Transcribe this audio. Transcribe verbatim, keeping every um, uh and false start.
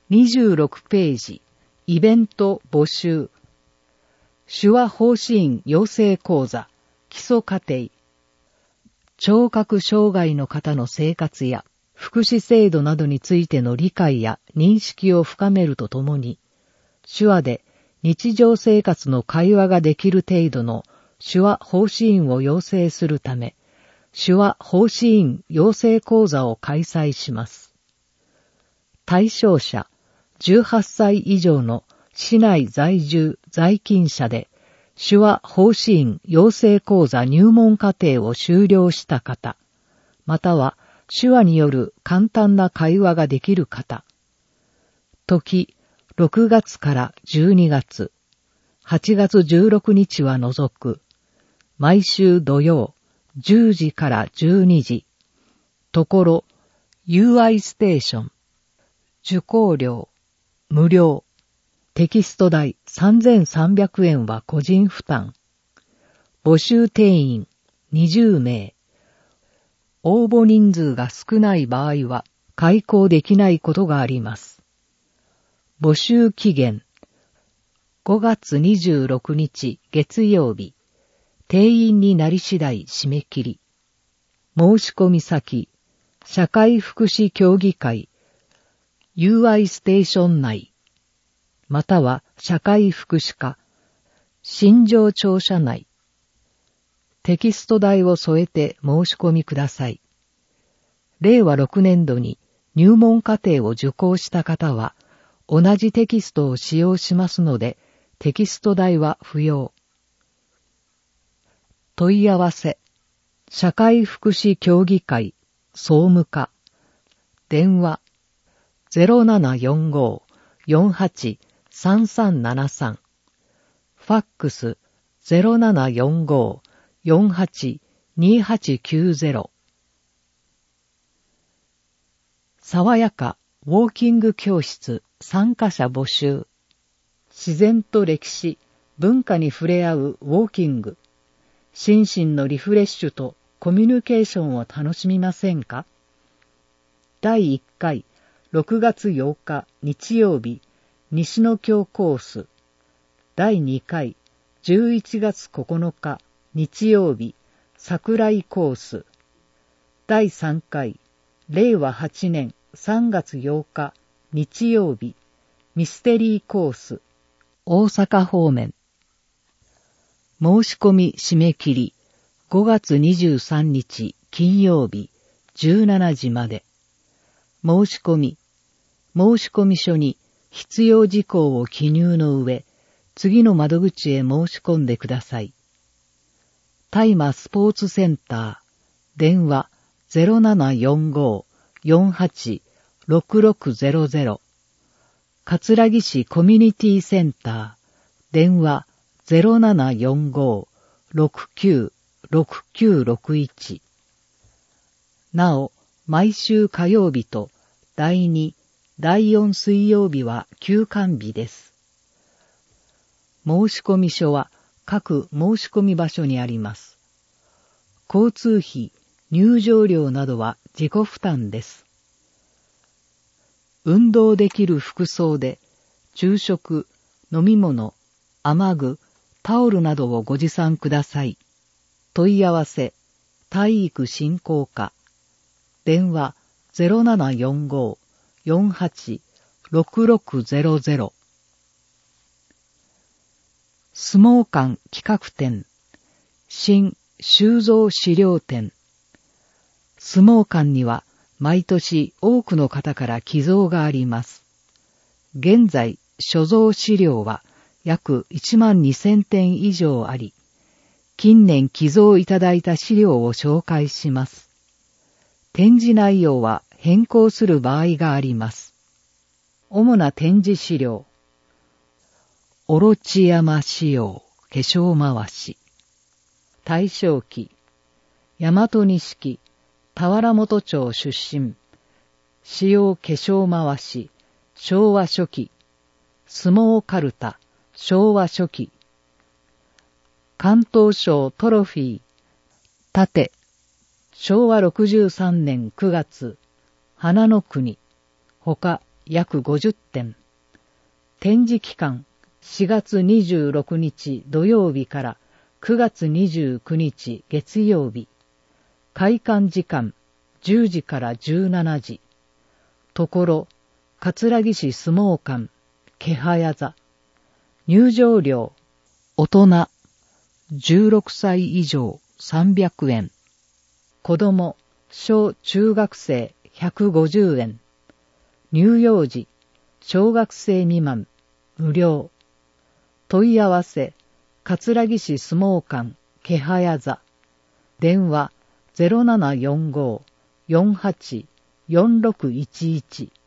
にじゅうろくページ、イベント募集。手話奉仕員養成講座、基礎課程。聴覚障害の方の生活や福祉制度などについての理解や認識を深めるとともに、手話で日常生活の会話ができる程度の手話奉仕員を養成するため、手話奉仕員養成講座を開催します。対象者、じゅうはっさい以上の市内在住在勤者で、手話奉仕員養成講座入門課程を修了した方、または手話による簡単な会話ができる方。時、ろくがつからじゅうにがつ、はちがつじゅうろくにちは除く、毎週土曜、じゅうじからじゅうにじ、ところ、ユーアイ ステーション、受講料、無料、テキスト代さんぜんさんびゃくえんは個人負担、募集定員にじゅうめい、応募人数が少ない場合は開講できないことがあります。募集期限、ごがつにじゅうろくにち月曜日、定員になり次第締め切り。申し込み先、社会福祉協議会、ユーアイ ステーション内、または社会福祉課、新庄庁舎内。テキスト代を添えて申し込みください。れいわろくねんどに入門課程を受講した方は、同じテキストを使用しますので、テキスト代は不要。問い合わせ、社会福祉協議会、総務課、電話、ゼロななよんご よんはち さんさんななさん、ファックス ゼロななよんご よんはち にはちきゅうゼロ。爽やかウォーキング教室参加者募集。自然と歴史、文化に触れ合うウォーキング。心身のリフレッシュとコミュニケーションを楽しみませんか？だいいっかい、ろくがつようか日曜日、西野京コース。だいにかい、じゅういちがつここのか日曜日、桜井コース。だいさんかい、れいわはちねんさんがつようか日曜日、ミステリーコース。大阪方面。申し込み締め切り、ごがつにじゅうさんにち金曜日、じゅうしちじまで。申し込み、申し込み書に必要事項を記入の上、次の窓口へ申し込んでください。大麻スポーツセンター、電話 ゼロななよんご よんはち ろくろくゼロゼロ。桂木市コミュニティセンター、電話ゼロななよんご ろくきゅう ろくきゅうろくいち。なお、毎週火曜日とだいに、だいよん水曜日は休館日です。申込書は各申込場所にあります。交通費、入場料などは自己負担です。運動できる服装で、昼食、飲み物、雨具、タオルなどをご持参ください。問い合わせ、体育振興課。電話 ゼロななよんご よんはち ろくろくゼロゼロ。相撲館企画展、新収蔵資料展。相撲館には毎年多くの方から寄贈があります。現在、所蔵資料は約いちまんにせんてん以上あり、近年寄贈いただいた資料を紹介します。展示内容は変更する場合があります。主な展示資料。オロチ山仕様化粧まわし。大正期、大和錦、田原本町出身。仕様化粧まわし、昭和初期。相撲カルタ、昭和初期。関東賞トロフィー、盾。昭和ろくじゅうさんねんくがつ、花の国、ほか約ごじゅってん。展示期間しがつにじゅうろくにち土曜日からくがつにじゅうくにち月曜日。開館時間じゅうじからじゅうしちじ。ところ、葛城市相撲館、気早座。入場料、大人、じゅうろくさい以上さんびゃくえん。子供、小中学生ひゃくごじゅうえん。乳幼児、小学生未満、無料。問い合わせ、葛城市相撲館、気早座。電話、ゼロななよんごー よんはち よんろくいちいち。